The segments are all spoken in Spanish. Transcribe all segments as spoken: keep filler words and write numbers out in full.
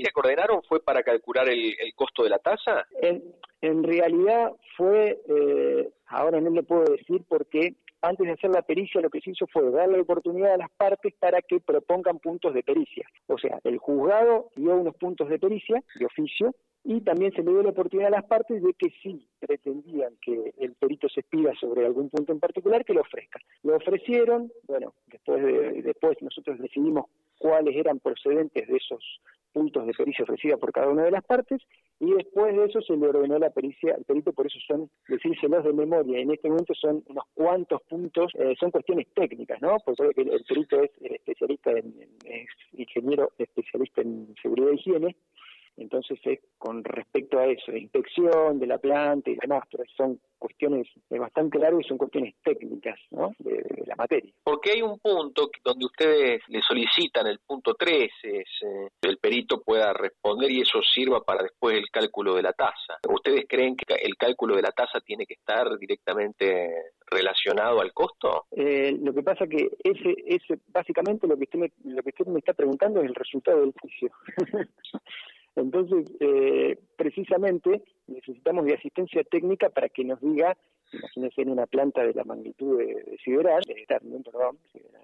pericia que ordenaron fue para calcular el, el costo de la tasa? En, en realidad fue, eh, ahora no le puedo decir porque antes de hacer la pericia lo que se hizo fue darle oportunidad a las partes para que propongan puntos de pericia. O sea, el juzgado dio unos puntos de pericia, de oficio, y también se le dio la oportunidad a las partes de que si pretendían que el perito se expida sobre algún punto en particular, que lo ofrezcan. Lo ofrecieron, bueno, después de, después nosotros decidimos cuáles eran procedentes de esos puntos de pericia ofrecida por cada una de las partes, y después de eso se le ordenó la pericia al perito, por eso son, decírselos de memoria, en este momento son unos cuantos puntos, eh, son cuestiones técnicas, ¿no? Porque el, el perito es especialista en, en, es ingeniero especialista en seguridad e higiene, entonces es con respecto a eso, de inspección de la planta y demás, pero son cuestiones bastante largas y son cuestiones técnicas, ¿no?, de, de la materia. Porque hay un punto donde ustedes le solicitan, el punto tres, es, eh, el perito pueda responder y eso sirva para después el cálculo de la tasa. ¿Ustedes creen que el cálculo de la tasa tiene que estar directamente relacionado al costo? Eh, lo que pasa que ese, ese básicamente lo que usted me, lo que usted me está preguntando es el resultado del juicio. Entonces, eh, precisamente necesitamos de asistencia técnica para que nos diga, imagínense en una planta de la magnitud de, de Sideral, de Ternium, perdón,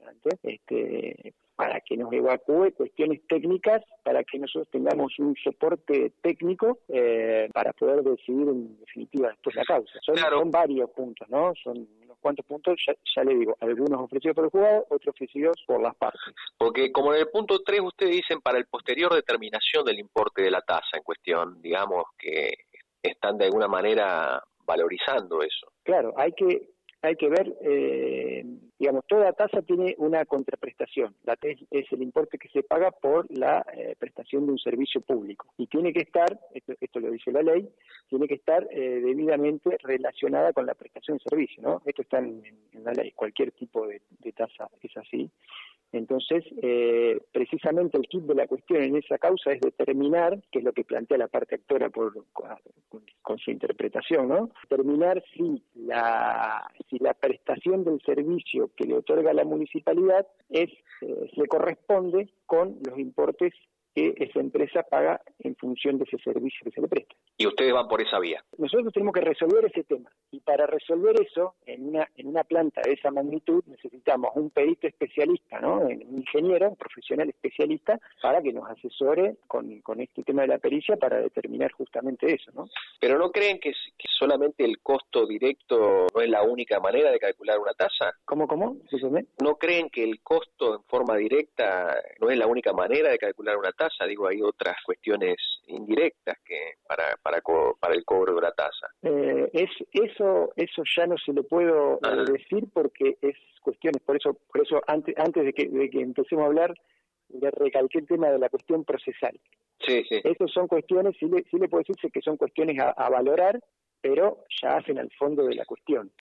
este, para que nos evacúe cuestiones técnicas, para que nosotros tengamos un soporte técnico eh, para poder decidir en definitiva después la causa. Son, claro. son varios puntos, ¿no? Son unos cuantos puntos, ya, ya le digo, algunos ofrecidos por el juzgado, otros ofrecidos por las partes. Porque como en el punto tres ustedes dicen para el posterior determinación del importe de la tasa en cuestión, digamos que están de alguna manera valorizando eso. Claro, hay que hay que ver, eh, digamos, toda tasa tiene una contraprestación. La T E S es el importe que se paga por la eh, prestación de un servicio público. Y tiene que estar, esto, esto lo dice la ley, tiene que estar eh, debidamente relacionada con la prestación de servicio, ¿no? Esto está en, en la ley, cualquier tipo de, de tasa es así. Entonces, eh, precisamente el kit de la cuestión en esa causa es determinar, que es lo que plantea la parte actora por, con, con su interpretación, ¿no? Determinar si la, si la prestación del servicio que le otorga la municipalidad es, eh, se corresponde con los importes que esa empresa paga en función de ese servicio que se le presta. Y ustedes van por esa vía. Nosotros tenemos que resolver ese tema, y para resolver eso, en una en una planta de esa magnitud, necesitamos un perito especialista, ¿no?, un ingeniero, un profesional especialista, para que nos asesore con, con este tema de la pericia para determinar justamente eso, ¿no? Pero ¿no creen que, que solamente el costo directo no es la única manera de calcular una tasa? ¿Cómo, cómo? ¿Dígame? ¿No creen que el costo en forma directa no es la única manera de calcular una tasa? Digo, hay otras cuestiones indirectas que para para co para el cobro de la tasa. Eh, es eso eso ya no se lo puedo eh, decir porque es cuestiones, por eso por eso antes antes de que de que empecemos a hablar le recalqué el tema de la cuestión procesal. Sí, sí. Esas son cuestiones, sí le, sí le puedo decirse que son cuestiones a, a valorar, pero ya hacen al fondo de la cuestión.